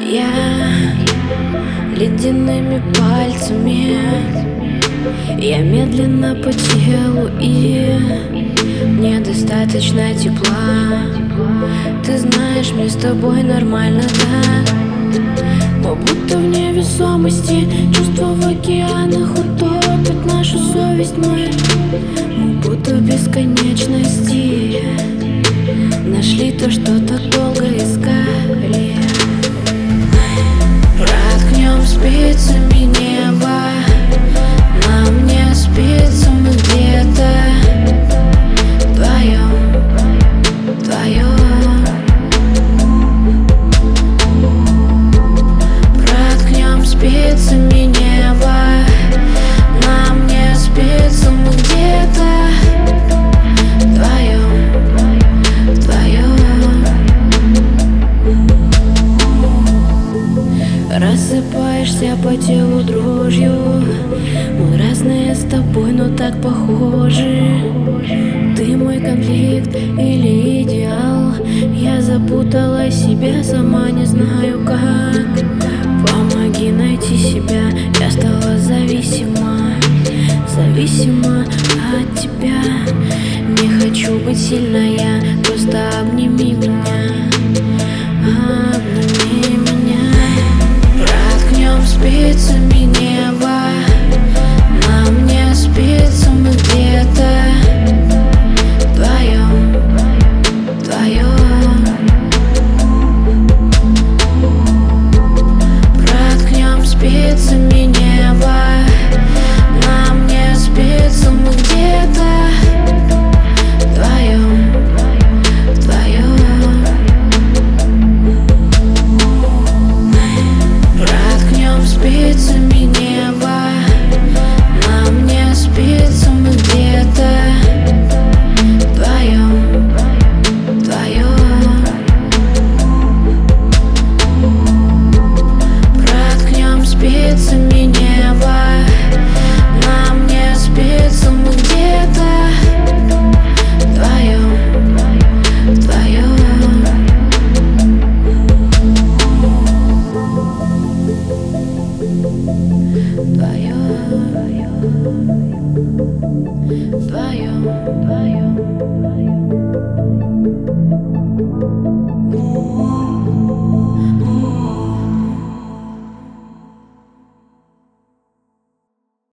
Я ледяными пальцами, я медленно по телу, и мне достаточно тепла. Ты знаешь, мне с тобой нормально, да? Мы будто в невесомости, чувства в океанах утопят нашу совесть. Мы будто в бесконечности нашли то, что так долго искали. Проткнем спицами небо, нам не спится, мы где-то вдвоем, вдвоем. Проткнем спицами небо, нам не спится, мы где-то вдвоем, вдвоем. Рассыпаешься по телу дрожью. Мы разные с тобой, но так похожи. Ты мой конфликт или идеал. Я запутала себя, сама не знаю как. Помоги найти себя, я стала зависима, зависима от тебя. Не хочу быть сильная, просто обними меня.